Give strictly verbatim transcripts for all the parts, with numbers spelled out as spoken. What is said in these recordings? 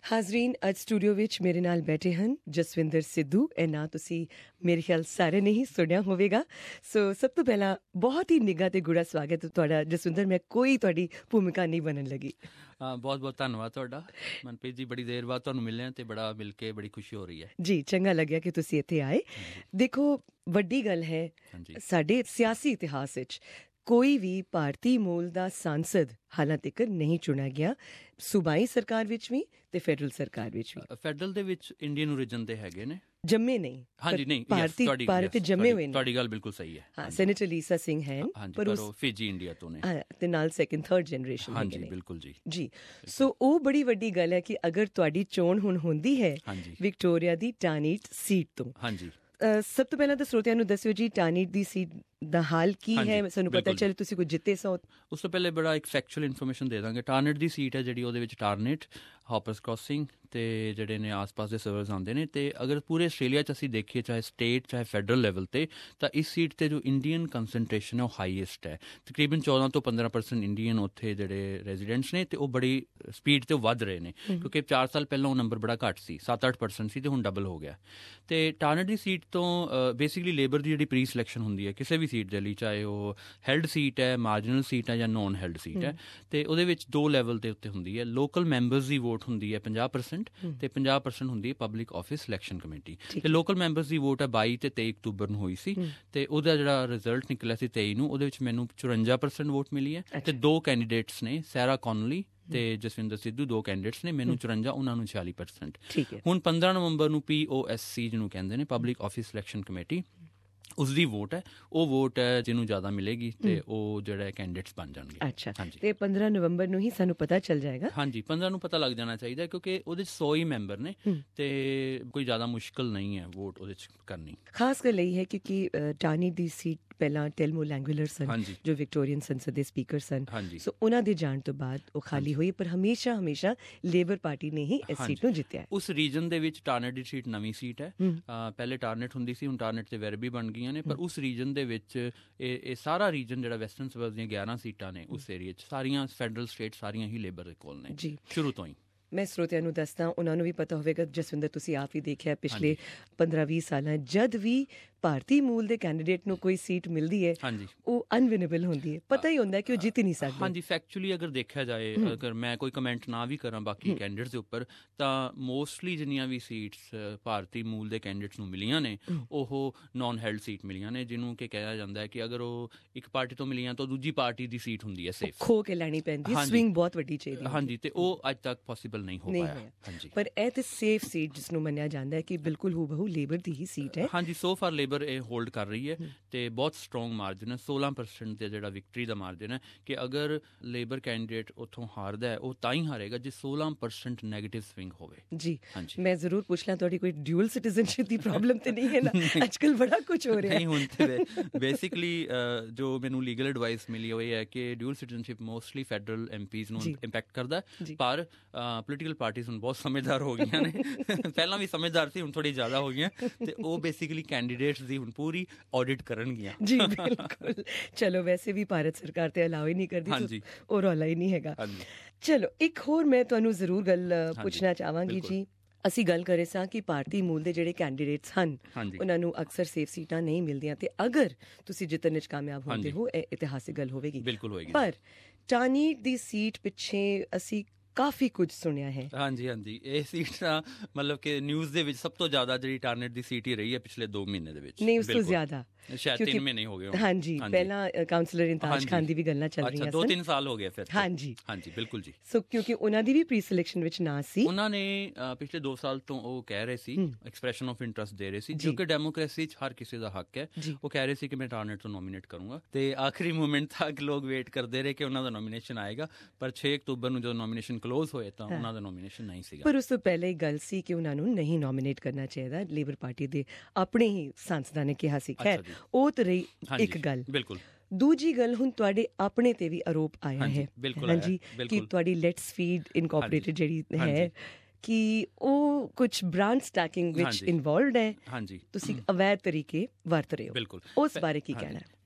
ਹਾਜ਼ਰੀਨ, ਅੱਜ ਸਟੂਡੀਓ ਵਿੱਚ ਮੇਰੇ ਨਾਲ ਬੈਠੇ ਹਨ ਜਸਵਿੰਦਰ ਸਿੱਧੂ। ਇਹ ਨਾਂ ਤੁਸੀਂ ਮੇਰੇ ਖਿਆਲ ਸਾਰੇ ਨੇ ਹੀ ਸੁਣਿਆ ਹੋਵੇਗਾ। ਸੋ ਸਭ ਤੋਂ ਪਹਿਲਾਂ ਬਹੁਤ ਹੀ ਨਿੱਘਾ ਤੇ ਗੂੜਾ ਸਵਾਗਤ ਤੁਹਾਡਾ ਜਸਵਿੰਦਰ। ਮੈਂ ਕੋਈ ਤੁਹਾਡੀ ਭੂਮਿਕਾ ਨਹੀਂ ਬਣਨ ਲੱਗੀ। ਬਹੁਤ ਬਹੁਤ ਧੰਨਵਾਦ ਤੁਹਾਡਾ ਮਨਪ੍ਰੀਤ ਜੀ, ਬੜੀ ਦੇਰ ਬਾਅਦ ਤੁਹਾਨੂੰ ਮਿਲਿਆ ਤੇ ਬੜਾ ਮਿਲ ਕੇ ਬੜੀ ਖੁਸ਼ੀ ਹੋ ਰਹੀ ਹੈ ਜੀ। ਚੰਗਾ ਲੱਗਿਆ ਕਿ ਤੁਸੀਂ ਇੱਥੇ ਆਏ। ਦੇਖੋ, ਵੱਡੀ ਗੱਲ ਹੈ ਸਾਡੇ ਸਿਆਸੀ ਇਤਿਹਾਸ ਵਿੱਚ ਕੋਈ ਵੀ ਭਾਰਤੀ ਮੂਲ ਦਾ ਸਾਂਸਦ ਹਾਲਾਂ ਤੱਕ ਨਹੀਂ ਚੁਣਿਆ ਗਿਆ, ਸੂਬਾਈ ਸਰਕਾਰ ਵਿੱਚ ਵੀ ਤੇ ਫੈਡਰਲ ਸਰਕਾਰ ਵਿੱਚ ਵੀ। ਫੈਡਰਲ ਦੇ ਵਿੱਚ ਇੰਡੀਅਨ ਓਰੀਜਨ ਦੇ ਹੈਗੇ ਨੇ, ਜੰਮੇ ਨਹੀਂ। ਹਾਂਜੀ, ਨਹੀਂ, ਭਾਰਤੀ ਭਾਰਤ ਜੰਮੇ ਹੋਏ ਨੇ। ਤੁਹਾਡੀ ਗੱਲ ਬਿਲਕੁਲ ਸਹੀ ਹੈ। ਹਾਂ, ਸੈਨੇਟਰ ਲੀਸਾ ਸਿੰਘ ਹੈ, ਪਰ ਉਹ ਫਿਜੀ ਇੰਡੀਆ ਤੋਂ ਨੇ ਤੇ ਨਾਲ ਸੈਕੰਡ ਥਰਡ ਜਨਰੇਸ਼ਨ। ਹਾਂਜੀ, ਬਿਲਕੁਲ ਜੀ ਜੀ। ਸੋ ਉਹ ਬੜੀ ਵੱਡੀ ਗੱਲ ਹੈ ਕਿ ਅਗਰ ਤੁਹਾਡੀ ਚੋਣ ਹੁਣ ਹੁੰਦੀ ਹੈ ਵਿਕਟੋਰੀਆ ਦੀ ਟਾਨੀਟ ਸੀਟ ਤੋਂ। ਹਾਂਜੀ, ਸਭ ਤੋਂ ਪਹਿਲਾਂ ਤਾਂ ਸਰੋਤਿਆਂ ਨੂੰ ਦੱਸਿਓ ਜੀ ਟਾਨੀਟ ਦੀ ਸੀਟ ਦਾ ਹਾਲ ਕੀ ਹੈ। ਸਾਨੂੰ ਪਤਾ ਚੱਲੇ ਤੁਸੀਂ ਕੋਈ ਜਿੱਤੇ ਸੋ। ਉਸ ਤੋਂ ਪਹਿਲੇ ਬੜਾ ਇੱਕ ਫੈਕਚੁਅਲ ਇਨਫੋਰਮੇਸ਼ਨ ਦੇ ਦਾਂਗੇ। ਟਾਰਨੇਟ ਦੀ ਸੀਟ ਹੈ ਜਿਹੜੀ, ਉਹਦੇ ਵਿੱਚ ਟਾਰਨੇਟ, ਹਾਪਰਸ ਕ੍ਰਾਸਿੰਗ ਤੇ ਜਿਹੜੇ ਨੇ ਆਸ-ਪਾਸ ਦੇ ਸਰਵਰਸ ਆਉਂਦੇ ਨੇ। ਤੇ ਅਗਰ ਪੂਰੇ ਆਸਟ੍ਰੇਲੀਆ 'ਚ ਅਸੀਂ ਦੇਖੀਏ, ਚਾਹੇ ਸਟੇਟ ਚਾਹੇ ਫੈਡਰਲ ਲੈਵਲ ਤੇ, ਤਾਂ ਇਸ ਸੀਟ ਤੇ ਜੋ ਇੰਡੀਅਨ ਕੰਸਨਟ੍ਰੇਸ਼ਨ ਹੈ ਉਹ ਹਾਈਐਸਟ ਹੈ। ਤਕਰੀਬਨ ਚੌਦਾਂ ਤੋਂ ਪੰਦਰਾਂ ਪਰਸੈਂਟ ਇੰਡੀਅਨ ਉੱਥੇ ਜਿਹੜੇ ਰੈਜ਼ੀਡੈਂਟਸ ਨੇ, ਤੇ ਉਹ ਬੜੀ ਸਪੀਡ ਤੇ ਵੱਧ ਰਹੇ ਨੇ, ਕਿਉਂਕਿ ਚਾਰ ਸਾਲ ਪਹਿਲਾਂ ਉਹ ਨੰਬਰ ਬੜਾ ਘੱਟ ਸੀ, ਸੱਤ ਅੱਠ ਪਰਸੈਂਟ ਸੀ, ਤੇ ਹੁਣ ਡਬਲ ਹੋ ਗਿਆ। ਤੇ ਟਾਰਨੇਟ ਦੀ ਸੀਟ ਤੋਂ ਬੇਸਿਕਲੀ ਲੇਬਰ ਦੀ ਜਿਹੜੀ ਪ੍ਰੀ ਸਿਲੈਕਸ਼ਨ ਹੁੰਦੀ ਹੈ ਕਿਸੇ ਵੀ ਸੀਟ ਦੇ ਲਈ, ਚਾਹੇ ਉਹ ਹੈਲਡ ਸੀਟ ਹੈ, ਮਾਰਜਨਲ ਸੀਟ ਹੈ ਜਾਂ ਨੋਨ ਹੈਲਡ ਸੀਟ ਹੈ, ਤੇ ਉਹਦੇ ਵਿੱਚ ਦੋ ਲੈਵਲ ਦੇ ਉੱਤੇ ਹੁੰਦੀ ਹੈ। ਲੋਕਲ ਮੈਂਬਰਸ ਦੀ ਵੋਟ ਹੁੰਦੀ ਹੈ ਪੰਜਾਹ ਪਰਸੈਂਟ, ਤੇ ਪੰਜਾਹ ਪਰਸੈਂਟ ਹੁੰਦੀ ਹੈ ਪਬਲਿਕ ਆਫਿਸ ਸਿਲੈਕਸ਼ਨ ਕਮੇਟੀ। ਤੇ ਲੋਕਲ ਮੈਂਬਰਸ ਦੀ ਵੋਟ ਹੈ ਬਾਈ ਤੇ ਤੇਈ ਅਕਤੂਬਰ ਨੂੰ ਹੋਈ ਸੀ, ਤੇ ਉਹਦਾ ਜਿਹੜਾ ਰਿਜ਼ਲਟ ਨਿਕਲਿਆ ਸੀ ਤੇਈ ਨੂੰ, ਉਹਦੇ ਵਿੱਚ ਮੈਨੂੰ ਚੁਰੰਜਾ ਪਰਸੈਂਟ ਵੋਟ ਮਿਲੀ ਹੈ। ਤੇ ਦੋ ਕੈਂਡੀਡੇਟਸ ਨੇ, ਸੈਰਾ ਕੌਨਲੀ ਤੇ ਜਸਵਿੰਦਰ ਸਿੱਧੂ, ਦੋ ਕੈਂਡੀਡੇਟਸ ਨੇ, ਮੈਨੂੰ ਚੁਰੰਜਾ, ਉਹਨਾਂ ਨੂੰ ਛਿਆਲੀ ਪਰਸੈਂਟ। ਹੁਣ ਪੰਦਰਾਂ ਨਵੰਬਰ ਨੂੰ ਪੀ ਓ ਐਸ ਸੀ ਜਿਹਨੂੰ ਕਹਿੰਦੇ ਨੇ, ਪਬਲਿਕ ਆਫਿਸ ਸਿਲੈਕਸ਼ਨ ਕਮੇਟੀ, ਉਸਦੀ ਵੋਟ ਹੈ। ਉਹ ਵੋਟ ਹੈ ਜਿਹਨੂੰ ਜ਼ਿਆਦਾ ਮਿਲੇਗੀ ਤੇ ਉਹ ਜਿਹੜਾ ਕੈਂਡੀਡੇਟਸ ਬਣ ਜਾਣਗੇ। ਅੱਛਾ, ਤੇ ਪੰਦਰਾਂ ਨਵੰਬਰ ਨੂੰ ਹੀ ਸਾਨੂੰ ਪਤਾ ਚੱਲ ਜਾਏਗਾ। ਹਾਂਜੀ, ਪੰਦਰਾਂ ਨੂੰ ਪਤਾ ਲੱਗ ਜਾਣਾ ਚਾਹੀਦਾ, ਕਿਉਂਕਿ ਉਹਦੇ 'ਚ ਸੌ ਹੀ ਮੈਂਬਰ ਨੇ ਤੇ ਕੋਈ ਜ਼ਿਆਦਾ ਮੁਸ਼ਕਿਲ ਨਹੀਂ ਹੈ ਵੋਟ ਉਹਦੇ 'ਚ ਕਰਨੀ। ਖਾਸ ਗੱਲ ਇਹ ਹੈ ਕਿਉਂਕਿ ਟਾਨੀ ਦੀ ਸੀਟ ਪਹਿਲਾਂ ਟੈਲਮੋ ਲੈਂਗੁਲਰ ਸਨ, ਜੋ ਵਿਕਟੋਰੀਅਨ ਸੰਸਦ ਦੇ ਸਪੀਕਰ ਸਨ। ਸੋ ਉਹਨਾਂ ਦੇ ਜਾਣ ਤੋਂ ਬਾਅਦ ਉਹ ਖਾਲੀ ਹੋਈ, ਪਰ ਹਮੇਸ਼ਾ ਹਮੇਸ਼ਾ ਲੇਬਰ ਪਾਰਟੀ ਨੇ ਹੀ ਇਸ ਸੀਟ ਨੂੰ ਜਿੱਤਿਆ। ਉਸ ਰੀਜਨ ਦੇ ਵਿੱਚ ਟਾਰਨੇਟ ਦੀ ਸੀਟ ਨਵੀਂ ਸੀਟ ਹੈ। ਪਹਿਲੇ ਟਾਰਨੇਟ ਹੁੰਦੀ ਸੀ, ਹੁਣ ਟਾਰਨੇਟ ਤੇ ਵੈਰਬੀ ਬਣ ਗਈਆਂ ਨੇ, ਪਰ ਉਸ ਰੀਜਨ ਦੇ ਵਿੱਚ ਇਹ ਇਹ ਸਾਰਾ ਰੀਜਨ ਜਿਹੜਾ ਵੈਸਟਰਨ ਸਬਰਬਸ ਦੀਆਂ ਗਿਆਰਾਂ ਸੀਟਾਂ ਨੇ, ਉਸ ਏਰੀਏ 'ਚ ਸਾਰੀਆਂ ਫੈਡਰਲ ਸਟੇਟ ਸਾਰੀਆਂ ਹੀ ਲੇਬਰ ਦੇ ਕੋਲ ਨੇ ਜੀ, ਸ਼ੁਰੂ ਤੋਂ ਹੀ। ਮੈਂ ਸਰੋਤਿਆਂ ਨੂੰ ਦੱਸਦਾ, ਉਹਨਾਂ ਨੂੰ ਵੀ ਪਤਾ ਹੋਵੇਗਾ। ਜਸਵਿੰਦਰ, ਤੁਸੀਂ ਆਪ ਹੀ ਦੇਖਿਆ ਪਿਛਲੇ ਪੰਦਰਾਂ ਵੀਹ ਸਾਲਾਂ ਜਦ ਵੀ ਭਾਰਤੀ ਮੂਲ ਦੇ ਕੈਂਡੀਡੇਟ ਨੂੰ ਕੋਈ ਸੀਟ ਮਿਲਦੀ ਹੈ, ਉਹ ਅਨਵਿਨੇਬਲ ਹੁੰਦੀ ਹੈ। ਪਤਾ ਹੀ ਹੁੰਦਾ ਕਿ ਉਹ ਜਿੱਤ ਹੀ ਨਹੀਂ ਸਕਦੇ। ਹਾਂਜੀ, ਫੈਕਚੁਅਲੀ ਅਗਰ ਦੇਖਿਆ ਜਾਏ, ਅਗਰ ਮੈਂ ਕੋਈ ਕਮੈਂਟ ਨਾ ਵੀ ਕਰਾਂ ਬਾਕੀ ਕੈਂਡੀਡੇਟਸ ਦੇ ਉੱਪਰ, ਤਾਂ ਮੋਸਟਲੀ ਜਿੰਨੀਆਂ ਵੀ ਸੀਟਸ ਭਾਰਤੀ ਮੂਲ ਦੇ ਕੈਂਡੀਡੇਟਸ ਨੂੰ ਮਿਲੀਆਂ ਨੇ, ਉਹ ਨੋਨ ਹੈਲਡ ਸੀਟ ਮਿਲੀਆਂ ਨੇ, ਜਿਹਨੂੰ ਕਿ ਕਿਹਾ ਜਾਂਦਾ ਹੈ ਕਿ ਅਗਰ ਉਹ ਇੱਕ ਪਾਰਟੀ ਤੋਂ ਮਿਲੀਆਂ ਤਾਂ ਦੂਜੀ ਪਾਰਟੀ ਦੀ ਸੀਟ ਹੁੰਦੀ ਹੈ ਸੇਫ, ਖੋ ਕੇ ਲੈਣੀ ਪੈਂਦੀ ਹੈ, ਸਵਿੰਗ ਬਹੁਤ ਵੱਡੀ ਚਾਹੀਦੀ ਹੈ। ਹਾਂਜੀ, ਤੇ ਉਹ ਅੱਜ ਤੱਕ ਪੋਸੀਬਲ ਨਹੀਂ ਹੋ ਪਾਇਆ। ਹਾਂਜੀ, ਪਰ ਇਹ ਤੇ ਸੇਫ ਸੀਟ ਜਿਸ ਨੂੰ ਮੰਨਿਆ ਜਾਂਦਾ ਹੈ ਕਿ ਬਿਲਕੁਲ ਹੂ ਬਹੂ ਲੇਬਰ ਦੀ ਹੀ ਸੀਟ ਹੈ। ਹਾਂਜੀ, ਸੋ ਫਾਰ ਲੇਬਰ ਇਹ ਹੋਲਡ ਕਰ ਰਹੀ ਹੈ, ਤੇ ਬਹੁਤ ਸਟਰੋਂਗ ਮਾਰਜਨ ਹੈ, ਸੋਲਾਂ ਪਰਸੈਂਟ ਦੇ ਜਿਹੜਾ ਵਿਕਟਰੀ ਦਾ ਮਾਰਜਨ ਹੈ, ਕਿ ਅਗਰ ਲੇਬਰ ਕੈਂਡੀਡੇਟ ਉੱਥੋਂ ਹਾਰਦਾ ਹੈ, ਉਹ ਤਾਂ ਹੀ ਹਾਰੇਗਾ ਜੇ ਸੋਲਾਂ ਪਰਸੈਂਟ ਨੈਗੇਟਿਵ ਸਵਿੰਗ ਹੋਵੇ। ਜੀ, ਮੈਂ ਜ਼ਰੂਰ ਪੁੱਛ ਲਾਂ, ਤੁਹਾਡੀ ਕੋਈ ਡਿਊਅਲ ਸਿਟੀਜ਼ਨਸ਼ਿਪ ਦੀ ਪ੍ਰੋਬਲਮ ਤੇ ਨਹੀਂ ਹੈ ਨਾ? ਅੱਜ ਕੱਲ੍ਹ ਬੜਾ ਕੁਝ ਹੋ ਰਿਹਾ। ਨਹੀਂ, ਹੁਣ ਤੇ ਬੇਸਿਕਲੀ ਜੋ ਮੈਨੂੰ ਲੀਗਲ ਐਡਵਾਈਸ ਮਿਲੀ ਹੋਈ ਹੈ ਕਿ dual citizenship mostly federal MPs ਨੂੰ ਇੰਪੈਕਟ ਕਰਦਾ, ਪਰ ਪੋਲੀਟੀਕਲ ਪਾਰਟੀਜ਼ ਹੁਣ ਬਹੁਤ ਸਮਝਦਾਰ ਹੋ ਗਈਆਂ ਨੇ। ਪਹਿਲਾਂ ਵੀ ਸਮਝਦਾਰ ਸੀ, ਹੁਣ ਥੋੜੀ ਜ਼ਿਆਦਾ ਹੋ ਗਈਆਂ, ਤੇ ਉਹ ਬੇਸਿਕਲੀ ਕੈਂਡੀਡੇਟਸ ਦੀ ਹੁਣ ਪੂਰੀ ਆਡਿਟ ਕਰਨਗੀਆਂ। ਜੀ ਬਿਲਕੁਲ। ਚਲੋ, ਵੈਸੇ ਵੀ ਭਾਰਤ ਸਰਕਾਰ ਤੇ ਅਲਾਓ ਹੀ ਨਹੀਂ ਕਰਦੀ, ਉਹ ਰੌਲਾ ਹੀ ਨਹੀਂ ਹੈਗਾ। ਚਲੋ, ਇੱਕ ਹੋਰ ਮੈਂ ਤੁਹਾਨੂੰ ਜ਼ਰੂਰ ਗੱਲ ਪੁੱਛਣਾ ਚਾਹਾਂਗੀ ਜੀ। ਅਸੀਂ ਗੱਲ ਕਰੇ ਸਾਂ ਕਿ ਭਾਰਤੀ ਮੂਲ ਦੇ ਜਿਹੜੇ ਕੈਂਡੀਡੇਟਸ ਹਨ, ਉਹਨਾਂ ਨੂੰ ਅਕਸਰ ਸੇਫ ਸੀਟਾਂ ਨਹੀਂ ਮਿਲਦੀਆਂ, ਤੇ ਅਗਰ ਤੁਸੀਂ ਜਿੱਤਣ ਵਿੱਚ ਕਾਮਯਾਬ ਹੁੰਦੇ ਹੋ, ਇਹ ਇਤਿਹਾਸਿਕ ਗੱਲ ਹੋਵੇਗੀ। ਬਿਲਕੁਲ ਹੋਏਗੀ। ਪਰ ਟਾਨੀਟ ਦੀ ਸੀਟ ਪਿੱਛੇ ਅਸੀਂ ਕਾਫੀ ਕੁਝ ਸੁਣਿਆ ਹੈ। ਹਾਂਜੀ ਹਾਂਜੀ, ਇਹ ਸੀਟ ਤਾਂ ਮਤਲਬ ਕਿ ਨਿਊਜ਼ ਦੇ ਵਿੱਚ ਸਭ ਤੋਂ ਜ਼ਿਆਦਾ ਜਿਹੜੀ ਟਾਰਨੇਟ ਦੀ ਸੀਟ ਹੀ ਰਹੀ ਹੈ ਪਿਛਲੇ ਦੋ ਮਹੀਨੇ ਦੇ ਵਿੱਚ। ਨਹੀਂ, ਉਸ ਤੋਂ ਜ਼ਿਆਦਾ, ਸ਼ਾਇਦ ਤਿੰਨ ਮਹੀਨੇ ਹੋ ਗਏ। ਹਾਂਜੀ, ਪਹਿਲਾਂ ਕਾਉਂਸਲਰ ਇੰਤਾਜ ਖਾਨ ਦੀ ਵੀ ਗੱਲਾਂ ਚੱਲ ਰਹੀਆਂ ਸਨ। ਦੋ ਤਿੰਨ ਸਾਲ ਹੋ ਗਏ ਫਿਰ। ਹਾਂਜੀ ਹਾਂਜੀ, ਬਿਲਕੁਲ ਜੀ। ਸੋ ਕਿਉਂਕਿ ਉਹਨਾਂ ਦੀ ਵੀ ਪ੍ਰੀ ਸਿਲੈਕਸ਼ਨ ਵਿੱਚ ਨਾ ਸੀ, ਉਹਨਾਂ ਨੇ ਪਿਛਲੇ ਦੋ ਸਾਲ ਤੋਂ ਉਹ ਕਹਿ ਰਹੇ ਸੀ, ਐਕਸਪ੍ਰੈਸ਼ਨ ਆਫ ਇੰਟਰਸਟ ਦੇ ਰਹੇ ਸੀ, ਜੋ ਕਿ ਡੈਮੋਕ੍ਰੇਸੀ 'ਚ ਹਰ ਕਿਸੇ ਦਾ ਹੱਕ ਹੈ। ਉਹ ਕਹਿ ਰਹੇ ਸੀ ਕਿ ਮੈਂ ਟਾਰਨੇਟ ਤੋਂ ਨੋਮੀਨੇਟ ਕਰੂੰਗਾ, ਤੇ ਆਖਰੀ ਮੂਮੈਂਟ ਤੱਕ ਲੋਕ ਵੇਟ ਕਰਦੇ ਰਹੇ ਕਿ ਉਹਨਾਂ ਦਾ ਨੋਮੀਨੇਸ਼ਨ ਆਏਗਾ, ਪਰ ਛੇ ਅਕਤੂਬਰ ਨੂੰ ਜਦੋਂ ਨੋਮੀਨੇਸ਼ਨ ਕਲੋਜ਼ ਹੋਏ ਤਾਂ ਉਹਨਾਂ ਦਾ ਨੋਮੀਨੇਸ਼ਨ ਨਹੀਂ ਸੀਗਾ। ਪਰ ਉਸ ਤੋਂ ਪਹਿਲੇ ਗੱਲ ਸੀ ਕਿ ਉਹਨਾਂ ਨੂੰ ਨਹੀਂ ਨੋਮੀਨੇਟ ਕਰਨਾ ਚਾਹੀਦਾ, ਲੇਬਰ ਪਾਰਟੀ ਦੇ ਆਪਣੇ ਹੀ ਸਾਂਸਦਾਂ ਨੇ ਕਿਹਾ ਸੀ। ਖੈਰ, ਉਹ ਤਾਂ ਰਹੀ ਇੱਕ ਗੱਲ। ਬਿਲਕੁਲ। ਦੂਜੀ ਗੱਲ, ਹੁਣ ਤੁਹਾਡੇ ਆਪਣੇ ਤੇ ਵੀ ਆਰੋਪ ਆਇਆ ਹੈ, ਹਾਂਜੀ, ਕਿ ਤੁਹਾਡੀ ਲੈਟਸ ਫੀਡ ਇਨਕੋਰਪੋਰੇਟਡ ਜਿਹੜੀ ਹੈ, ਕਿ ਉਹ ਕੁਝ ਬ੍ਰਾਂਡ ਸਟੈਕਿੰਗ ਵਿੱਚ ਇਨਵੋਲਵਡ ਹੈ, ਤੁਸੀਂ ਅਵੈਧ ਤਰੀਕੇ ਵਰਤ ਰਹੇ ਹੋ। ਬਿਲਕੁਲ, ਉਸ ਬਾਰੇ ਕੀ ਕਹਿਣਾ?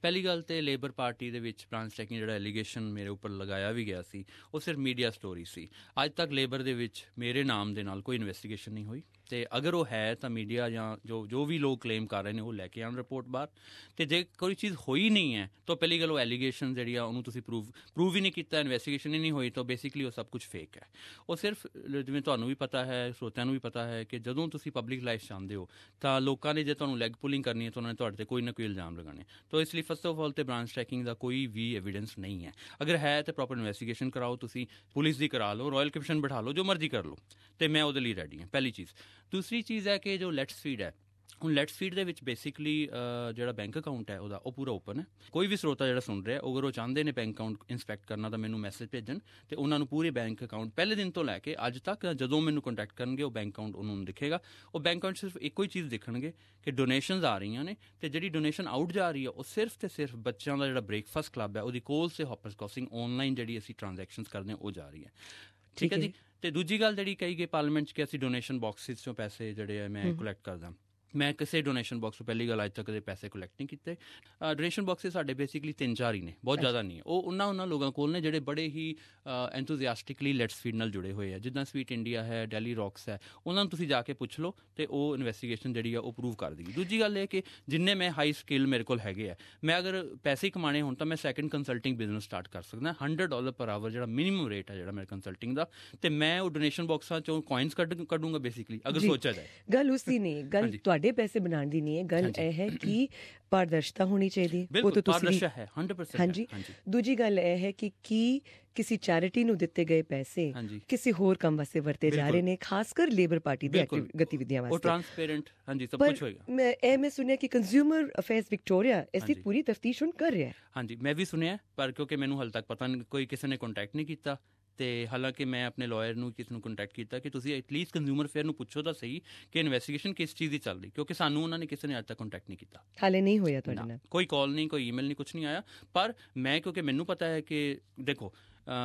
ਪਹਿਲੀ ਗੱਲ ਤੇ ਲੇਬਰ ਪਾਰਟੀ ਦੇ ਵਿੱਚ ਬ੍ਰਾਂਚ ਚੈਕਿੰਗ ਜਿਹੜਾ ਐਲੀਗੇਸ਼ਨ ਮੇਰੇ ਉੱਪਰ ਲਗਾਇਆ ਵੀ ਗਿਆ ਸੀ ਉਹ ਸਿਰਫ ਮੀਡੀਆ ਸਟੋਰੀ ਸੀ। ਅੱਜ ਤੱਕ ਲੇਬਰ ਦੇ ਵਿੱਚ ਮੇਰੇ ਨਾਮ ਦੇ ਨਾਲ ਕੋਈ ਇਨਵੈਸਟੀਗੇਸ਼ਨ ਨਹੀਂ ਹੋਈ, ਅਤੇ ਅਗਰ ਉਹ ਹੈ ਤਾਂ ਮੀਡੀਆ ਜਾਂ ਜੋ ਜੋ ਵੀ ਲੋਕ ਕਲੇਮ ਕਰ ਰਹੇ ਨੇ ਉਹ ਲੈ ਕੇ ਆਉਣ ਰਿਪੋਰਟ ਬਾਹਰ। ਅਤੇ ਜੇ ਕੋਈ ਚੀਜ਼ ਹੋਈ ਨਹੀਂ ਹੈ ਤਾਂ ਪਹਿਲੀ ਗੱਲ ਉਹ ਐਲੀਗੇਸ਼ਨ ਜਿਹੜੀ ਆ ਉਹਨੂੰ ਤੁਸੀਂ ਪ੍ਰੂਵ ਪ੍ਰੂਵ ਹੀ ਨਹੀਂ ਕੀਤਾ, ਇਨਵੈਸਟੀਗੇਸ਼ਨ ਹੀ ਨਹੀਂ ਹੋਈ, ਤਾਂ ਬੇਸਿਕਲੀ ਉਹ ਸਭ ਕੁਝ ਫੇਕ ਹੈ। ਉਹ ਸਿਰਫ ਜਿਵੇਂ ਤੁਹਾਨੂੰ ਵੀ ਪਤਾ ਹੈ, ਸਰੋਤਿਆਂ ਨੂੰ ਵੀ ਪਤਾ ਹੈ ਕਿ ਜਦੋਂ ਤੁਸੀਂ ਪਬਲਿਕ ਲਾਈਫ 'ਚ ਆਉਂਦੇ ਹੋ ਤਾਂ ਲੋਕਾਂ ਨੇ ਜੇ ਤੁਹਾਨੂੰ ਲੈਗ ਪੁਲਿੰਗ ਕਰਨੀ ਹੈ ਤਾਂ ਉਹਨਾਂ ਨੇ ਤੁਹਾਡੇ 'ਤੇ ਕੋਈ ਨਾ ਕੋਈ ਇਲਜ਼ਾਮ ਲਗਾਉਣੇ। ਤਾਂ ਇਸ ਲਈ ਫਸਟ ਆਫ ਆਲ ਤੇ ਬ੍ਰਾਂਚ ਟਰੈਕਿੰਗ ਦਾ ਕੋਈ ਵੀ ਐਵੀਡੈਂਸ ਨਹੀਂ ਹੈ। ਅਗਰ ਹੈ ਤਾਂ ਪ੍ਰੋਪਰ ਇਨਵੈਸਟੀਗੇਸ਼ਨ ਕਰਾਓ, ਤੁਸੀਂ ਪੁਲਿਸ ਦੀ ਕਰਾ ਲਓ, ਰਾਇਲ ਕਮਿਸ਼ਨ ਬਿਠਾ ਲਓ, ਜੋ ਮਰਜ਼ੀ ਕਰ ਲਓ, ਅਤੇ ਮੈਂ ਉਹਦੇ ਲਈ ਰੈਡੀ ਹਾਂ। ਪਹਿਲੀ ਚੀਜ਼। ਦੂਸਰੀ ਚੀਜ਼ ਹੈ ਕਿ ਜੋ ਲੈਟਸ ਫੀਡ ਹੈ, ਹੁਣ ਲੈਟਸ ਫੀਡ ਦੇ ਵਿੱਚ ਬੇਸਿਕਲੀ ਜਿਹੜਾ ਬੈਂਕ ਅਕਾਊਂਟ ਹੈ ਉਹਦਾ ਉਹ ਪੂਰਾ ਓਪਨ ਹੈ। ਕੋਈ ਵੀ ਸਰੋਤਾ ਜਿਹੜਾ ਸੁਣ ਰਿਹਾ ਅਗਰ ਉਹ ਚਾਹੁੰਦੇ ਨੇ ਬੈਂਕ ਅਕਾਊਂਟ ਇੰਸਪੈਕਟ ਕਰਨਾ ਤਾਂ ਮੈਨੂੰ ਮੈਸੇਜ ਭੇਜਣ ਅਤੇ ਉਹਨਾਂ ਨੂੰ ਪੂਰੇ ਬੈਂਕ ਅਕਾਊਂਟ ਪਹਿਲੇ ਦਿਨ ਤੋਂ ਲੈ ਕੇ ਅੱਜ ਤੱਕ ਜਦੋਂ ਮੈਨੂੰ ਕੰਟੈਕਟ ਕਰਨਗੇ ਉਹ ਬੈਂਕ ਅਕਾਊਂਟ ਉਹਨਾਂ ਨੂੰ ਦਿਖੇਗਾ। ਉਹ ਬੈਂਕ ਅਕਾਊਂਟ ਸਿਰਫ ਇੱਕੋ ਹੀ ਚੀਜ਼ ਦੇਖਣਗੇ ਕਿ ਡੋਨੇਸ਼ਨਸ ਆ ਰਹੀਆਂ ਨੇ, ਅਤੇ ਜਿਹੜੀ ਡੋਨੇਸ਼ਨ ਆਊਟ ਜਾ ਰਹੀ ਹੈ ਉਹ ਸਿਰਫ ਅਤੇ ਸਿਰਫ ਬੱਚਿਆਂ ਦਾ ਜਿਹੜਾ ਬ੍ਰੇਕਫਾਸਟ ਕਲੱਬ ਹੈ ਉਹਦੀ ਕੋਲਸ ਅਤੇ ਹੌਪਰਸ ਕ੍ਰੋਸਿੰਗ ਔਨਲਾਈਨ ਜਿਹੜੀ ਅਸੀਂ ਟ੍ਰਾਂਜੈਕਸ਼ਨਸ ਕਰਦੇ ਹਾਂ ਉਹ ਜਾ ਰਹੀ ਹੈ। ਠੀਕ ਹੈ ਜੀ। ਅਤੇ ਦੂਜੀ ਗੱਲ ਜਿਹੜੀ ਕਹੀ ਗਈ ਪਾਰਲੀਮੈਂਟ 'ਚ ਕਿ ਅਸੀਂ ਡੋਨੇਸ਼ਨ ਬਾਕਸਿਸ 'ਚੋਂ ਪੈਸੇ ਜਿਹੜੇ ਹੈ ਮੈਂ ਕਲੈਕਟ ਕਰਦਾ, ਮੈਂ ਕਿਸੇ ਡੋਨੇਸ਼ਨ ਬਾਕਸ ਤੋਂ ਪਹਿਲੀ ਗੱਲ ਅੱਜ ਤੱਕ ਕਦੇ ਪੈਸੇ ਕਲੈਕਟ ਨਹੀਂ ਕੀਤੇ। ਡੋਨੇਸ਼ਨ ਬਾਕਸਿਸ ਸਾਡੇ ਬੇਸਿਕਲੀ ਤਿੰਨ ਚਾਰ ਹੀ ਨੇ, ਬਹੁਤ ਜ਼ਿਆਦਾ ਨਹੀਂ ਹੈ। ਉਹ ਉਹਨਾਂ ਉਹਨਾਂ ਲੋਕਾਂ ਕੋਲ ਨੇ ਜਿਹੜੇ ਬੜੇ ਹੀ ਐਂਥੂਜ਼ੀਆਸਟਿਕਲੀ ਲੈਟਸ ਫੀਡ ਨਾਲ ਜੁੜੇ ਹੋਏ ਆ, ਜਿੱਦਾਂ ਸਵੀਟ ਇੰਡੀਆ ਹੈ, ਡੈਲੀ ਰੌਕਸ ਹੈ, ਉਹਨਾਂ ਨੂੰ ਤੁਸੀਂ ਜਾ ਕੇ ਪੁੱਛ ਲਓ ਅਤੇ ਉਹ ਇਨਵੈਸਟੀਗੇਸ਼ਨ ਜਿਹੜੀ ਆ ਉਹ ਪ੍ਰੂਵ ਕਰ ਦੇਗੀ। ਦੂਜੀ ਗੱਲ ਇਹ ਕਿ ਜਿੰਨੇ ਮੈਂ ਹਾਈ ਸਕਿੱਲ ਮੇਰੇ ਕੋਲ ਹੈਗੇ ਆ, ਮੈਂ ਅਗਰ ਪੈਸੇ ਕਮਾਣੇ ਹੋਣ ਤਾਂ ਮੈਂ ਸੈਕਿੰਡ ਕੰਸਲਟਿੰਗ ਬਿਜ਼ਨਸ ਸਟਾਰਟ ਕਰ ਸਕਦਾ। ਹੰਡਰਡ ਡਾਲਰ ਪਰ ਆਵਰ ਜਿਹੜਾ ਮਿਨੀਮਮ ਰੇਟ ਹੈ ਜਿਹੜਾ ਮੇਰੇ ਕੰਸਲਟਿੰਗ ਦਾ, ਅਤੇ ਮੈਂ ਉਹ ਡੋਨੇਸ਼ਨ ਬਾਕਸਾਂ 'ਚੋਂ ਕੋਇਨਸ ਕੱਢ ਕੱਢੂੰਗਾ ਬੇਸਿਕਲੀ, ਅਗਰ ਸੋਚਿਆ ਜਾਏ। ਗੱਲ ਉਸ ਦੀ ਨਹੀਂ, ਗੱਲ ਤੁਹਾਡੇ ਪੈਸੇ ਬਣਾਉਣ ਦੀ ਨਹੀਂ ਹੈ, ਗੱਲ ਇਹ ਹੈ ਕਿ ਪਾਰਦਰਸ਼ਤਾ ਹੋਣੀ ਚਾਹੀਦੀ ਹੈ। ਉਹ ਤਾਂ ਪਾਰਦਰਸ਼ਤਾ ਹੈ ਹੰਡਰਡ ਪਰਸੈਂਟ। ਹਾਂਜੀ। ਦੂਜੀ ਗੱਲ ਇਹ ਹੈ ਕਿ ਕੀ ਕਿਸੇ ਚੈਰਿਟੀ ਨੂੰ ਦਿੱਤੇ ਗਏ ਪੈਸੇ ਕਿਸੇ ਹੋਰ ਕੰਮ ਵਾਸਤੇ ਵਰਤੇ ਜਾ ਰਹੇ ਨੇ, ਖਾਸ ਕਰ ਲੇਬਰ ਪਾਰਟੀ ਦੀ ਗਤੀਵਿਧੀਆਂ ਵਾਸਤੇ। ਉਹ ਟ੍ਰਾਂਸਪੇਰੈਂਟ ਹਾਂਜੀ ਸਭ ਕੁਝ ਹੋਏਗਾ। ਮੈਂ ਇਹ ਮੈਂ ਸੁਣਿਆ ਕਿ ਕੰਜ਼ਿਊਮਰ ਅਫੇਅਰਸ ਵਿਕਟੋਰੀਆ ਇਸ ਦੀ ਪੂਰੀ ਤਫਤੀਸ਼ ਹੁਣ ਕਰ ਰਿਹਾ ਹੈ। ਹਾਂਜੀ ਮੈਂ ਵੀ ਸੁਣਿਆ, ਪਰ ਕਿਉਂਕਿ ਮੈਨੂੰ ਹਾਲੇ ਤੱਕ ਪਤਾ ਨਹੀਂ, ਕੋਈ ਕਿਸੇ ਨੇ ਕੰਟੈਕਟ ਨਹੀਂ ਕੀਤਾ, ਅਤੇ ਹਾਲਾਂਕਿ ਮੈਂ ਆਪਣੇ ਲਾਇਰ ਨੂੰ ਕਿਸੇ ਨੂੰ ਕੰਟੈਕਟ ਕੀਤਾ ਕਿ ਤੁਸੀਂ ਐਟਲੀਸਟ ਕੰਜ਼ਿਊਮਰ ਅਫੇਅਰ ਨੂੰ ਪੁੱਛੋ ਤਾਂ ਸਹੀ ਕਿ ਇਨਵੈਸਟੀਗੇਸ਼ਨ ਕਿਸ ਚੀਜ਼ ਦੀ ਚੱਲ ਰਹੀ, ਕਿਉਂਕਿ ਸਾਨੂੰ ਉਹਨਾਂ ਨੇ ਕਿਸੇ ਨੇ ਅੱਜ ਤੱਕ ਕੰਟੈਕਟ ਨਹੀਂ ਕੀਤਾ। ਹਾਲੇ ਨਹੀਂ ਹੋਇਆ ਤੁਹਾਡੇ ਨਾਲ ਕੋਈ ਕਾਲ ਨਹੀਂ, ਕੋਈ ਈਮੇਲ ਨਹੀਂ, ਕੁਛ ਨਹੀਂ ਆਇਆ। ਪਰ ਮੈਂ ਕਿਉਂਕਿ ਮੈਨੂੰ ਪਤਾ ਹੈ ਕਿ ਦੇਖੋ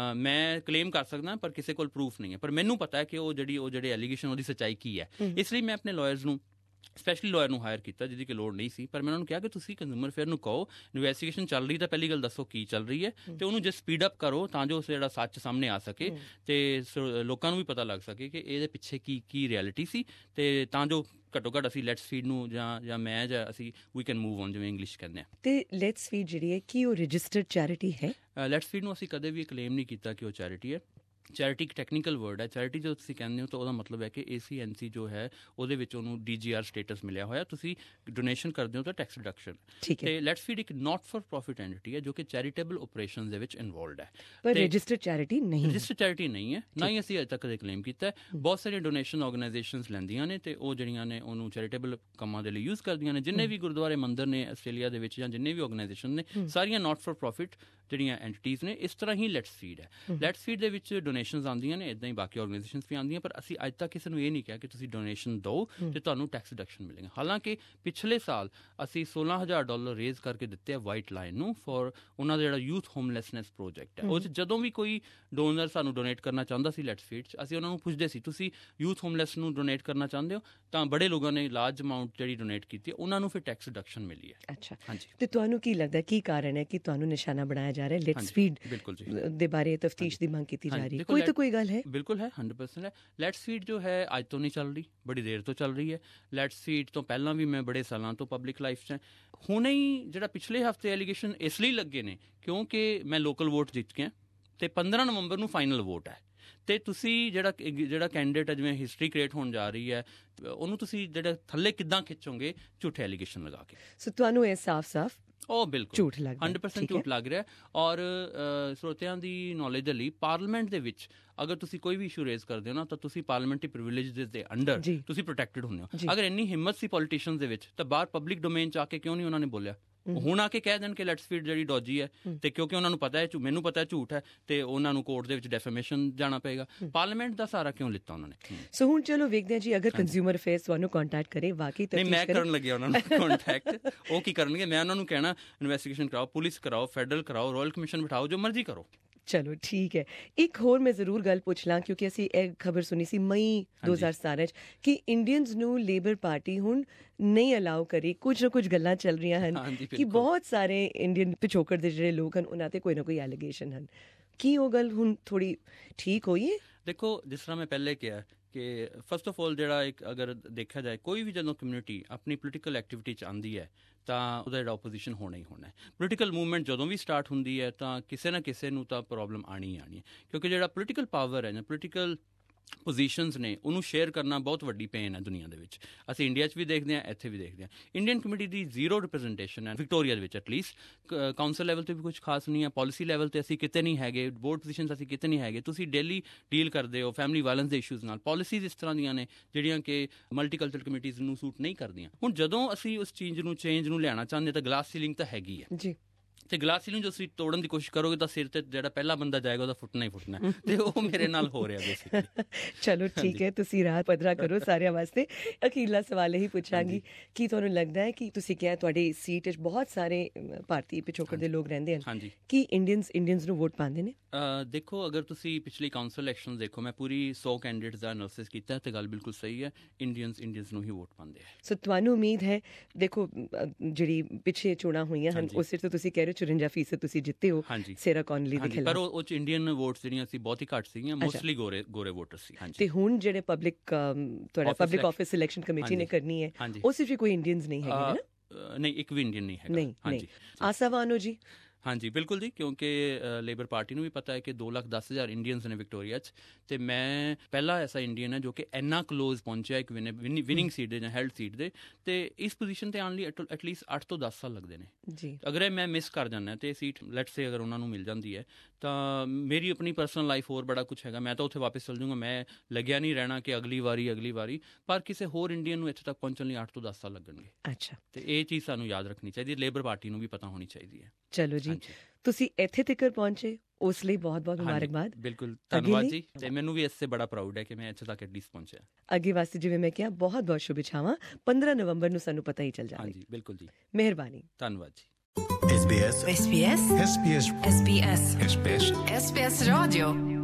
ਮੈਂ ਕਲੇਮ ਕਰ ਸਕਦਾ ਪਰ ਕਿਸੇ ਕੋਲ ਪ੍ਰੂਫ ਨਹੀਂ ਹੈ, ਪਰ ਮੈਨੂੰ ਪਤਾ ਹੈ ਕਿ ਉਹ ਜਿਹੜੀ ਉਹ ਜਿਹੜੇ ਐਲੀਗੇਸ਼ਨ ਉਹਦੀ ਸੱਚਾਈ ਕੀ ਹੈ। ਇਸ ਲਈ ਮੈਂ ਆਪਣੇ ਲਾਇਰਸ ਨੂੰ ਸਪੈਸ਼ਲੀ ਲਾਇਰ ਨੂੰ ਹਾਇਰ ਕੀਤਾ ਜਿਹਦੀ ਕਿ ਲੋੜ ਨਹੀਂ ਸੀ, ਪਰ ਮੈਂ ਉਹਨਾਂ ਨੂੰ ਕਿਹਾ ਕਿ ਤੁਸੀਂ ਕੰਜ਼ਿਊਮਰ ਅਫੇਅਰ ਨੂੰ ਕਹੋ ਇਨਵੈਸਟੀਗੇਸ਼ਨ ਚੱਲ ਰਹੀ ਤਾਂ ਪਹਿਲੀ ਗੱਲ ਦੱਸੋ ਕੀ ਚੱਲ ਰਹੀ ਹੈ, ਅਤੇ ਉਹਨੂੰ ਜੇ ਸਪੀਡ ਅਪ ਕਰੋ ਤਾਂ ਜੋ ਜਿਹੜਾ ਸੱਚ ਸਾਹਮਣੇ ਆ ਸਕੇ ਅਤੇ ਲੋਕਾਂ ਨੂੰ ਵੀ ਪਤਾ ਲੱਗ ਸਕੇ ਕਿ ਇਹਦੇ ਪਿੱਛੇ ਕੀ ਕੀ ਰਿਐਲਿਟੀ ਸੀ, ਅਤੇ ਤਾਂ ਜੋ ਘੱਟੋ ਘੱਟ ਅਸੀਂ ਲੈਟਸ ਫੀਡ ਨੂੰ ਜਾਂ ਜਾਂ ਮੈਂ ਜਾਂ ਅਸੀਂ ਵੀ ਕੈਨ ਮੂਵ ਔਨ, ਜਿਵੇਂ ਇੰਗਲਿਸ਼ ਕਹਿੰਦੇ ਹਾਂ। ਅਤੇ ਲੈਟਸ ਫੀਡ ਜਿਹੜੀ ਹੈ ਕੀ ਉਹ ਰਜਿਸਟਰਡ ਚੈਰਿਟੀ ਹੈ? ਲੈਟਸ ਫੀਡ ਨੂੰ ਅਸੀਂ ਕਦੇ ਵੀ ਕਲੇਮ ਨਹੀਂ ਕੀਤਾ ਕਿ ਉਹ ਚੈਰਿਟੀ ਹੈ। ਚੈਰਿਟੀ ਇੱਕ ਟੈਕਨੀਕਲ ਵਰਡ ਹੈ। ਚੈਰਿਟੀ ਜੋ ਤੁਸੀਂ ਕਹਿੰਦੇ ਹੋ ਤਾਂ ਉਹਦਾ ਮਤਲਬ ਹੈ ਕਿ ਏ ਸੀ ਐਨ ਸੀ ਜੋ ਹੈ ਉਹਦੇ ਵਿੱਚ ਉਹਨੂੰ ਡੀ ਜੀ ਆਰ ਸਟੇਟਸ ਮਿਲਿਆ ਹੋਇਆ, ਤੁਸੀਂ ਡੋਨੇਸ਼ਨ ਕਰਦੇ ਹੋ ਤਾਂ ਟੈਕਸ ਰਿਡਕਸ਼ਨ। ਅਤੇ ਲੈਟਸ ਫੀਡ ਇੱਕ ਨਾਟ ਫॉर ਪ੍ਰੋਫਿਟ ਐਂਟੀਟੀ ਹੈ ਜੋ ਕਿ ਚੈਰੀਟੇਬਲ ਆਪਰੇਸ਼ਨਸ ਦੇ ਵਿੱਚ ਇਨਵੋਲਵਡ ਹੈ, ਪਰ ਰਜਿਸਟਰਡ ਚੈਰਿਟੀ ਨਹੀਂ ਹੈ। ਰਜਿਸਟਰਡ ਚੈਰਿਟੀ ਨਹੀਂ ਹੈ, ਨਾ ਹੀ ਅਸੀਂ ਅਜੇ ਤੱਕ ਕਦੇ ਕਲੇਮ ਕੀਤਾ। ਬਹੁਤ ਸਾਰੀਆਂ ਡੋਨੇਸ਼ਨ ਆਰਗੇਨਾਈਜੇਸ਼ਨਸ ਲੈਂਦੀਆਂ ਨੇ ਅਤੇ ਉਹ ਜਿਹੜੀਆਂ ਨੇ ਉਹਨੂੰ ਚੈਰੀਟੇਬਲ ਕੰਮਾਂ ਦੇ ਲਈ ਯੂਜ਼ ਕਰਦੀਆਂ ਨੇ। ਜਿੰਨੇ ਵੀ ਗੁਰਦੁਆਰੇ ਮੰਦਰ ਨੇ ਆਸਟ੍ਰੇਲੀਆ ਦੇ ਵਿੱਚ ਜਾਂ ਜਿੰਨੇ ਵੀ ਆਰਗੇਨਾਈਜੇਸ਼ਨ ਨੇ, ਸਾਰੀਆਂ ਨਾਟ ਫॉर ਪ੍ਰੋਫਿਟ ਜਿਹੜੀਆਂ ਐਂਟੀਟੀਜ਼ ਨੇ। ਇਸ ਤਰ੍ਹਾਂ ਹੀ ਲੈਟਸ ਫੀਡ ਹੈ। ਲੈਟਸ ਫੀਡ ਦੇ ਵਿੱਚ ਡੋਨੇਸ਼ਨਸ ਆਉਂਦੀਆਂ ਨੇ, ਇੱਦਾਂ ਹੀ ਬਾਕੀ ਆਰਗੇਨਾਈਜੇਸ਼ਨਸ ਵੀ ਆਉਂਦੀਆਂ, ਪਰ ਅਸੀਂ ਅੱਜ ਤੱਕ ਕਿਸੇ ਨੂੰ ਇਹ ਨਹੀਂ ਕਿਹਾ ਕਿ ਤੁਸੀਂ ਡੋਨੇਸ਼ਨ ਦਿਓ ਅਤੇ ਤੁਹਾਨੂੰ ਟੈਕਸ ਡਿਡਕਸ਼ਨ ਮਿਲੇਗਾ। ਹਾਲਾਂਕਿ ਪਿਛਲੇ ਸਾਲ ਅਸੀਂ ਸੋਲਾਂ ਹਜ਼ਾਰ ਡਾਲਰ ਰੇਜ਼ ਕਰਕੇ ਦਿੱਤੇ ਆ ਵਾਈਟ ਲਾਈਨ ਨੂੰ ਫॉर ਉਹਨਾਂ ਦਾ ਜਿਹੜਾ ਯੂਥ ਹੋਮਲੈਸਨੈਸ ਪ੍ਰੋਜੈਕਟ ਹੈ। ਉਹ 'ਚ ਜਦੋਂ ਵੀ ਕੋਈ ਡੋਨਰ ਸਾਨੂੰ ਡੋਨੇਟ ਕਰਨਾ ਚਾਹੁੰਦਾ ਸੀ ਲੈਟਸ ਫੀਡ 'ਚ, ਅਸੀਂ ਉਹਨਾਂ ਨੂੰ ਪੁੱਛਦੇ ਸੀ ਤੁਸੀਂ ਯੂਥ ਹੋਮਲੈਸ ਨੂੰ ਡੋਨੇਟ ਕਰਨਾ ਚਾਹੁੰਦੇ ਹੋ, ਤਾਂ ਬੜੇ ਲੋਕਾਂ ਨੇ ਲਾਰਜ ਅਮਾਊਂਟ ਜਿਹੜੀ ਡੋਨੇਟ ਕੀਤੀ ਉਹਨਾਂ ਨੂੰ ਫਿਰ ਟੈਕਸ ਡਿਡਕਸ਼ਨ ਮਿਲੀ ਹੈ। ਅੱਛਾ, ਹਾਂਜੀ। ਅਤੇ ਤੁਹਾਨੂੰ ਕੀ ਲੱਗਦਾ ਕੀ ਕਾਰਨ ਹੈ ਕਿ ਤੁਹਾਨੂੰ ਨਿਸ਼ਾਨਾ ਬਣਾਇਆ ਜਾ ਰਿਹਾ ਲੈਟਸ ਫੀਡ ਦੇ ਬਾਰੇ ਤਫਤੀਸ਼ ਦੀ ਮੰਗ ਕੀਤੀ ਜਾ ਰਹੀ ਹੈ? ਕੋਈ ਤਾਂ ਕੋਈ ਗੱਲ ਹੈ? ਬਿਲਕੁਲ ਹੈ, ਹੰਡਰਡ ਪਰਸੈਂਟ ਹੈ। ਲੈਟਸ ਫੀਡ ਜੋ ਹੈ ਅੱਜ ਤੋਂ ਨਹੀਂ ਚੱਲ ਰਹੀ, ਬੜੀ ਦੇਰ ਤੋਂ ਚੱਲ ਰਹੀ ਹੈ। ਲੈਟਸ ਫੀਡ ਤੋਂ ਪਹਿਲਾਂ ਵੀ ਮੈਂ ਬੜੇ ਸਾਲਾਂ ਤੋਂ ਪਬਲਿਕ ਲਾਈਫ 'ਚ। ਹੁਣੇ ਹੀ ਜਿਹੜਾ ਪਿਛਲੇ ਹਫ਼ਤੇ ਐਲੀਗੇਸ਼ਨ ਇਸ ਲਈ ਲੱਗੇ ਨੇ ਕਿਉਂਕਿ ਮੈਂ ਲੋਕਲ ਵੋਟ ਜਿੱਤ ਗਿਆ ਅਤੇ ਪੰਦਰਾਂ ਨਵੰਬਰ ਨੂੰ ਫਾਈਨਲ ਵੋਟ ਹੈ, ਅਤੇ ਤੁਸੀਂ ਜਿਹੜਾ ਜਿਹੜਾ ਕੈਂਡੀਡੇਟ ਹੈ ਜਿਵੇਂ ਹਿਸਟਰੀ ਕ੍ਰੀਏਟ ਹੋਣ ਜਾ ਰਹੀ ਹੈ ਉਹਨੂੰ ਤੁਸੀਂ ਜਿਹੜਾ ਥੱਲੇ ਕਿੱਦਾਂ ਖਿੱਚੋਗੇ ਝੂਠੇ ਐਲੀਗੇਸ਼ਨ ਲਗਾ ਕੇ। ਸੋ ਤੁਹਾਨੂੰ ਇਹ ਸਾਫ਼-ਸਾਫ਼ ਉਹ ਬਿਲਕੁਲ ਝੂਠ ਲੱਗ ਹੰਡਰਡ ਪਰਸੈਂਟ ਝੂਠ ਲੱਗ ਰਿਹਾ। ਔਰ ਸਰੋਤਿਆਂ ਦੀ ਨੌਲੇਜ ਦੇ ਲਈ ਪਾਰਲੀਮੈਂਟ ਦੇ ਵਿੱਚ ਅਗਰ ਤੁਸੀਂ ਕੋਈ ਵੀ ਇਸ਼ੂ ਰੇਜ਼ ਕਰਦੇ ਹੋ ਨਾ ਤਾਂ ਤੁਸੀਂ ਪਾਰਲੀਮੈਂਟਰੀ ਪ੍ਰਿਵਿਲੇਜਸ ਦੇ ਅੰਡਰ ਤੁਸੀਂ ਪ੍ਰੋਟੈਕਟਡ ਹੁੰਦੇ ਹੋ। ਅਗਰ ਇੰਨੀ ਹਿੰਮਤ ਸੀ ਪੋਲੀਟੀਸ਼ੀਅਨਸ ਦੇ ਵਿੱਚ ਤਾਂ ਬਾਹਰ ਪਬਲਿਕ ਡੋਮੇਨ 'ਚ ਆ ਕੇ ਕਿਉਂ ਨਹੀਂ ਉਹਨਾਂ ਨੇ ਬੋਲਿਆ? ਹੁਣ ਆ ਕੇ ਕਹਿ ਦੇਣ ਕਿ ਲੈਟਸ ਫੀਡ ਜਿਹੜੀ ਡੋਜੀ ਹੈ, ਅਤੇ ਕਿਉਂਕਿ ਉਹਨਾਂ ਨੂੰ ਪਤਾ ਹੈ, ਮੈਨੂੰ ਪਤਾ ਹੈ ਝੂਠ ਹੈ, ਅਤੇ ਉਹਨਾਂ ਨੂੰ ਕੋਰਟ ਦੇ ਵਿੱਚ ਡੈਫੇਮੇਸ਼ਨ ਜਾਣਾ ਪਏਗਾ। ਪਾਰਲੀਮੈਂਟ ਦਾ ਸਹਾਰਾ ਕਿਉਂ ਲਿੱਤਾ ਉਹਨਾਂ ਨੇ? ਸੋ ਹੁਣ ਚਲੋ ਵੇਖਦੇ ਹਾਂ ਜੀ, ਅਗਰ ਕੰਜ਼ਿਊਮਰ ਅਫੇਅਰਸ ਤੁਹਾਨੂੰ ਕੰਟੈਕਟ ਕਰੇ ਵਾਕਈ ਤਾਂ ਨਹੀਂ, ਮੈਂ ਕਰਨ ਲੱਗਿਆ ਉਹਨਾਂ ਨੂੰ ਕੰਟੈਕਟ। ਉਹ ਕੀ ਕਰਨਗੇ? ਮੈਂ ਉਹਨਾਂ ਨੂੰ ਕਹਿਣਾ ਇਨਵੈਸਟੀਗੇਸ਼ਨ ਕਰਾਓ, ਪੁਲਿਸ ਕਰਾਓ, ਫੈਡਰਲ ਕਰਾਓ, ਰਾਇਲ ਕਮਿਸ਼ਨ ਬਿਠਾਓ, ਜੋ ਮਰਜ਼ੀ ਕਰੋ। ਚਲੋ ਠੀਕ ਹੈ। ਇੱਕ ਹੋਰ ਮੈਂ ਜ਼ਰੂਰ ਗੱਲ ਪੁੱਛ ਲਾਂ, ਕਿਉਂਕਿ ਅਸੀਂ ਇਹ ਖਬਰ ਸੁਣੀ ਸੀ ਮਈ ਦੋ ਹਜ਼ਾਰ ਸਤਾਰਾਂ 'ਚ ਕਿ ਇੰਡੀਅਨਸ ਨੂੰ ਲੇਬਰ ਪਾਰਟੀ ਹੁਣ ਨਹੀਂ ਅਲਾਉ ਕਰੀ। ਕੁਝ ਨਾ ਕੁਝ ਗੱਲਾਂ ਚੱਲ ਰਹੀਆਂ ਹਨ ਕਿ ਬਹੁਤ ਸਾਰੇ ਇੰਡੀਅਨ ਪਿਛੋਕੜ ਦੇ ਜਿਹੜੇ ਲੋਕ ਹਨ ਉਹਨਾਂ 'ਤੇ ਕੋਈ ਨਾ ਕੋਈ ਐਲੀਗੇਸ਼ਨ ਹਨ। ਕੀ ਉਹ ਗੱਲ ਹੁਣ ਥੋੜ੍ਹੀ ਠੀਕ ਹੋਈ ਹੈ? ਦੇਖੋ, ਜਿਸ ਤਰ੍ਹਾਂ ਮੈਂ ਪਹਿਲੇ ਕਿਹਾ ਕਿ ਫਸਟ ਆਫ ਆਲ ਜਿਹੜਾ ਇੱਕ ਅਗਰ ਦੇਖਿਆ ਜਾਏ, ਕੋਈ ਵੀ ਜਦੋਂ ਕਮਿਊਨਿਟੀ ਆਪਣੀ ਪੋਲੀਟੀਕਲ ਐਕਟੀਵਿਟੀ 'ਚ ਆਉਂਦੀ ਹੈ ਤਾਂ ਉਹਦਾ ਜਿਹੜਾ ਓਪੋਜੀਸ਼ਨ ਹੋਣਾ ਹੀ ਹੋਣਾ ਹੈ। ਪੋਲੀਟੀਕਲ ਮੂਵਮੈਂਟ ਜਦੋਂ ਵੀ ਸਟਾਰਟ ਹੁੰਦੀ ਹੈ ਤਾਂ ਕਿਸੇ ਨਾ ਕਿਸੇ ਨੂੰ ਤਾਂ ਪ੍ਰੋਬਲਮ ਆਉਣੀ ਹੀ ਆਉਣੀ ਹੈ, ਕਿਉਂਕਿ ਜਿਹੜਾ ਪੋਲੀਟੀਕਲ ਪਾਵਰ ਹੈ ਜਾਂ ਪੋਲੀਟੀਕਲ ਪੋਜੀਸ਼ਨਸ ਨੇ ਉਹਨੂੰ ਸ਼ੇਅਰ ਕਰਨਾ ਬਹੁਤ ਵੱਡੀ ਪੇਨ ਹੈ ਦੁਨੀਆ ਦੇ ਵਿੱਚ। ਅਸੀਂ ਇੰਡੀਆ 'ਚ ਵੀ ਦੇਖਦੇ ਹਾਂ, ਇੱਥੇ ਵੀ ਦੇਖਦੇ ਹਾਂ। ਇੰਡੀਅਨ ਕਮਿਊਨਿਟੀ ਦੀ ਜ਼ੀਰੋ ਰਿਪਰੈਜ਼ੈਂਟੇਸ਼ਨ ਹੈ ਵਿਕਟੋਰੀਆ ਦੇ ਵਿੱਚ, ਐਟਲੀਸਟ ਕਾਊਂਸਲ ਲੈਵਲ 'ਤੇ ਵੀ ਕੁਝ ਖਾਸ ਨਹੀਂ ਹੈ, ਪੋਲਿਸੀ ਲੈਵਲ 'ਤੇ ਅਸੀਂ ਕਿਤੇ ਨਹੀਂ ਹੈਗੇ, ਬੋਰਡ ਪੋਜੀਸ਼ਨਸ ਅਸੀਂ ਕਿਤੇ ਨਹੀਂ ਹੈਗੇ। ਤੁਸੀਂ ਡੇਲੀ ਡੀਲ ਕਰਦੇ ਹੋ ਫੈਮਿਲੀ ਵਾਇਲੈਂਸ ਦੇ ਇਸ਼ੂਜ਼ ਨਾਲ। ਪੋਲਿਸੀਜ਼ ਇਸ ਤਰ੍ਹਾਂ ਦੀਆਂ ਨੇ ਜਿਹੜੀਆਂ ਕਿ ਮਲਟੀਕਲਚਰਲ ਕਮਿਊਨਿਟੀਜ਼ ਨੂੰ ਸੂਟ ਨਹੀਂ ਕਰਦੀਆਂ। ਹੁਣ ਜਦੋਂ ਅਸੀਂ ਉਸ ਚੀਜ਼ ਨੂੰ ਚੇਂਜ ਨੂੰ ਲਿਆਉਣਾ ਚਾਹੁੰਦੇ ਤਾਂ ਗਲਾਸ ਸੀਲਿੰਗ ਤਾਂ ਹੈਗੀ ਹੈ ਜੀ, ਤੇ ਗਲਾਸ ਸੀਲਿੰਗ ਜੋ ਤੁਸੀਂ ਤੋੜਨ ਦੀ ਕੋਸ਼ਿਸ਼ ਕਰੋਗੇ ਤਾਂ ਸਿਰ ਤੇ ਜਿਹੜਾ ਪਹਿਲਾ ਬੰਦਾ ਜਾਏਗਾ ਉਹਦਾ ਫੁੱਟਣਾ ਹੀ ਫੁੱਟਣਾ, ਤੇ ਉਹ ਮੇਰੇ ਨਾਲ ਹੋ ਰਿਹਾ ਬੇਸਿਕਲੀ। ਚਲੋ ਠੀਕ ਹੈ, ਤੁਸੀਂ ਰਾਹ ਪੱਧਰਾ ਕਰੋ ਸਾਰਿਆਂ ਵਾਸਤੇ। ਅਖੀਰਲਾ ਸਵਾਲ ਇਹੀ ਪੁੱਛਾਂਗੀ ਕਿ ਤੁਹਾਨੂੰ ਲੱਗਦਾ ਹੈ ਕਿ ਤੁਸੀਂ ਕਿਹਾ ਤੁਹਾਡੀ ਸੀਟ ਵਿੱਚ ਬਹੁਤ ਸਾਰੇ ਭਾਰਤੀ ਪਿਛੋਕੜ ਦੇ ਲੋਕ ਰਹਿੰਦੇ ਹਨ, ਕੀ ਇੰਡੀਅਨਸ ਇੰਡੀਅਨਸ ਨੂੰ ਵੋਟ ਪਾਉਂਦੇ ਨੇ? ਦੇਖੋ, ਅਗਰ ਤੁਸੀਂ ਪਿਛਲੀ ਕਾਊਂਸਲ ਇਲੈਕਸ਼ਨ ਦੇਖੋ, ਮੈਂ ਪੂਰੀ ਸੌ ਕੈਂਡੀਡੇਟਸ ਦਾ ਐਨਾਲਿਸਿਸ ਕੀਤਾ ਤੇ ਗੱਲ ਬਿਲਕੁਲ ਸਹੀ ਹੈ, ਇੰਡੀਅਨਸ ਇੰਡੀਅਨਸ ਨੂੰ ਹੀ ਵੋਟ ਪਾਉਂਦੇ ਹੈ। ਸੋ ਤੁਹਾਨੂੰ ਉਮੀਦ ਹੈ, ਦੇਖੋ ਜਿਹੜੀ ਪਿੱਛੇ ਚੋਣਾਂ ਹੋਈਆਂ ਹਨ ਉਸ ਵਿੱਚ ਤੁਸੀਂ ਕਹਿ ਰਹੇ ਚੁਰੰਜਾ ਫੀਸਦ ਤੁਸੀਂ ਜਿੱਤੇ ਹੋ ਸੇਰਾ ਕੌਨਲੀ ਦੇ ਖਿਲਾਫ, ਪਰ ਉਹ ਚ ਇੰਡੀਅਨ ਵੋਟਸ ਜਿਹੜੀਆਂ ਸੀ ਬਹੁਤ ਹੀ ਘੱਟ ਸੀਗੀਆਂ, ਮੋਸਟਲੀ ਗੋਰੇ ਗੋਰੇ ਵੋਟਰ ਸੀ। ਤੇ ਹੁਣ ਜਿਹੜੇ ਪਬਲਿਕ ਤੁਹਾਡਾ ਪਬਲਿਕ ਆਫਿਸ ਸਿਲੈਕਸ਼ਨ ਕਮੇਟੀ ਨੇ ਕਰਨੀ ਹੈ ਉਸ ਵਿੱਚ ਵੀ ਕੋਈ ਇੰਡੀਅਨਸ ਨਹੀਂ ਹੈਗੇ? ਨਹੀਂ, ਇੱਕ ਵੀ ਇੰਡੀਅਨ ਨਹੀਂ ਹੈਗਾ। ਨਹੀਂ ਨਹੀਂ, ਆਸਾਵਾਨ ਹੋ ਜੀ? ਹਾਂਜੀ ਬਿਲਕੁਲ ਜੀ, ਕਿਉਂਕਿ ਲੇਬਰ ਪਾਰਟੀ ਨੂੰ ਵੀ ਪਤਾ ਹੈ ਕਿ ਦੋ ਲੱਖ ਦਸ ਹਜ਼ਾਰ ਇੰਡੀਅਨਸ ਨੇ ਵਿਕਟੋਰੀਆ 'ਚ, ਤੇ ਮੈਂ ਪਹਿਲਾ ਐਸਾ ਇੰਡੀਅਨ ਹੈ ਜੋ ਕਿ ਇੰਨਾ ਕਲੋਜ਼ ਪਹੁੰਚਿਆ ਇੱਕ ਵਿਨਿੰਗ ਸੀਟ ਦੇ ਜਾਂ ਹੈਲਡ ਸੀਟ ਦੇ, ਤੇ ਇਸ ਪੋਜੀਸ਼ਨ ਤੇ ਆਉਣ ਲਈ ਐਟਲੀਸਟ ਅੱਠ ਤੋਂ ਦਸ ਸਾਲ ਲੱਗਦੇ ਨੇ ਜੀ। ਅਗਰ ਇਹ ਮੈਂ ਮਿਸ ਕਰ ਜਾਂਦਾ ਤੇ ਸੀਟ ਲੈਟਸ ਸੇ ਅਗਰ ਉਹਨਾਂ ਨੂੰ ਮਿਲ ਜਾਂਦੀ ਹੈ ਤਾਂ ਮੇਰੀ ਆਪਣੀ ਪਰਸਨਲ ਲਾਈਫ ਹੋਰ ਬੜਾ ਕੁਛ ਹੈਗਾ, ਮੈਂ ਤਾਂ ਉੱਥੇ ਵਾਪਸ ਚਲ ਜਾਊਂਗਾ। ਮੈਂ ਲੱਗਿਆ ਨਹੀਂ ਰਹਿਣਾ ਕਿ ਅਗਲੀ ਵਾਰੀ ਅਗਲੀ ਵਾਰੀ ਪਰ ਕਿਸੇ ਹੋਰ ਇੰਡੀਅਨ ਨੂੰ ਇੱਥੇ ਤੱਕ ਪਹੁੰਚਣ ਲਈ ਅੱਠ ਤੋਂ ਦਸ ਸਾਲ ਲੱਗਣਗੇ। ਅੱਛਾ, ਤੇ ਇਹ ਚੀਜ਼ ਸਾਨੂੰ ਯਾਦ ਰੱਖਣੀ ਚਾਹੀਦੀ ਹੈ, ਲੇਬਰ ਪਾਰਟੀ ਨੂੰ ਵੀ ਪਤਾ ਹੋਣੀ ਚਾਹੀਦੀ ਹੈ। ਚਲੋ ਜੀ, ਤੁਸੀਂ ਇੱਥੇ ਤੱਕ ਪਹੁੰਚੇ ਉਸ ਲਈ ਬਹੁਤ ਬਹੁਤ ਮੁਬਾਰਕਬਾਦ। ਬਿਲਕੁਲ ਧੰਨਵਾਦ ਜੀ, ਤੇ ਮੈਨੂੰ ਵੀ ਇਸ ਤੇ ਬੜਾ ਪ੍ਰਾਊਡ ਹੈ ਕਿ ਮੈਂ ਇੱਥੇ ਤੱਕ ਐਟਲੀਸਟ ਪਹੁੰਚਿਆ। ਅੱਗੇ ਵਾਸਤੇ ਜਿਵੇਂ ਮੈਂ ਕਿਹਾ ਬਹੁਤ ਬਹੁਤ ਸ਼ੁਭੇਛਾਵਾਂ। ਪੰਦਰਾਂ ਨਵੰਬਰ ਨੂੰ ਸਾਨੂੰ ਪਤਾ ਹੀ ਚੱਲ ਜਾਵੇ। ਹਾਂਜੀ ਬਿਲਕੁਲ ਜੀ, ਮਿਹਰਬਾਨੀ, ਧੰਨਵਾਦ ਜੀ। S B S S B S S B S S B S S B S S B S Radio